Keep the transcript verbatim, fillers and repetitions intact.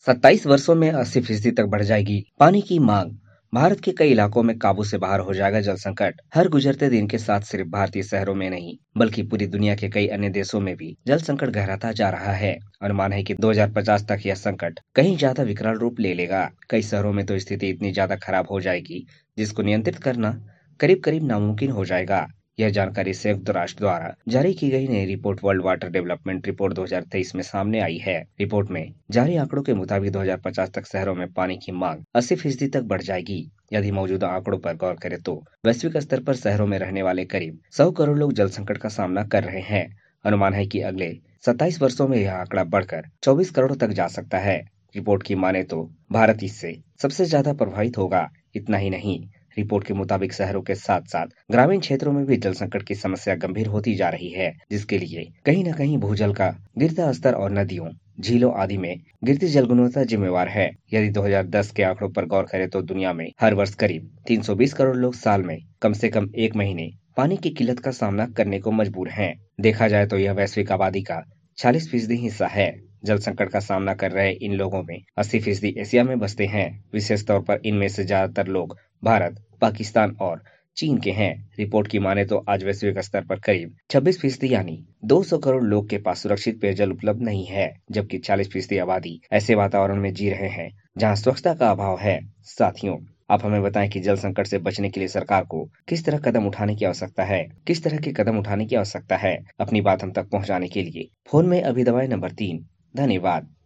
सत्ताईस वर्षों में अस्सी फीसदी तक बढ़ जाएगी पानी की मांग। भारत के कई इलाकों में काबू से बाहर हो जाएगा जल संकट। हर गुजरते दिन के साथ सिर्फ भारतीय शहरों में नहीं बल्कि पूरी दुनिया के कई अन्य देशों में भी जल संकट गहराता जा रहा है। अनुमान है कि दो हज़ार पचास तक यह संकट कहीं ज्यादा विकराल रूप ले लेगा। कई शहरों में तो स्थिति इतनी ज्यादा खराब हो जाएगी जिसको नियंत्रित करना करीब करीब नामुमकिन हो जाएगा। यह जानकारी संयुक्त राष्ट्र द्वारा जारी की गई नई report world water development report दो हज़ार तेईस में सामने आई है। रिपोर्ट में जारी आंकड़ों के मुताबिक दो हज़ार पचास तक शहरों में पानी की मांग अस्सी फीसदी तक बढ़ जाएगी। यदि मौजूदा आंकड़ों पर गौर करें तो वैश्विक स्तर पर शहरों में रहने वाले करीब सौ करोड़ लोग जल संकट का सामना कर रहे हैं। अनुमान है कि अगले सत्ताईस वर्षों में यह आंकड़ा बढ़कर चौबीस करोड़ तक जा सकता है। रिपोर्ट की माने तो भारत इससे सबसे ज्यादा प्रभावित होगा। इतना ही नहीं, रिपोर्ट के मुताबिक शहरों के साथ साथ ग्रामीण क्षेत्रों में भी जल संकट की समस्या गंभीर होती जा रही है, जिसके लिए कहीं न कहीं भूजल का गिरता स्तर और नदियों, झीलों आदि में गिरती जल गुणवत्ता जिम्मेवार है। यदि दो हज़ार दस के आंकड़ों पर गौर करें तो दुनिया में हर वर्ष करीब तीन सौ बीस करोड़ लोग साल में कम से कम एक महीने पानी की किल्लत का सामना करने को मजबूर हैं। देखा जाए तो यह वैश्विक आबादी का छियालीस फीसदी हिस्सा है। जल संकट का सामना कर रहे इन लोगों में अस्सी फीसदी एशिया में बसते हैं। विशेष तौर पर इनमें से ज्यादातर लोग भारत, पाकिस्तान और चीन के हैं। रिपोर्ट की माने तो आज वैश्विक स्तर पर करीब छब्बीस फीसदी यानी दो सौ करोड़ लोग के पास सुरक्षित पेयजल उपलब्ध नहीं है, जबकि चालीस फीसदी आबादी ऐसे वातावरण में जी रहे हैं जहां स्वच्छता का अभाव है। साथियों, आप हमें बताएं कि जल संकट से बचने के लिए सरकार को किस तरह कदम उठाने की आवश्यकता है, किस तरह के कदम उठाने की आवश्यकता है। अपनी बात हम तक पहुंचाने के लिए फोन में अभी दबाएं नंबर तीन। धन्यवाद।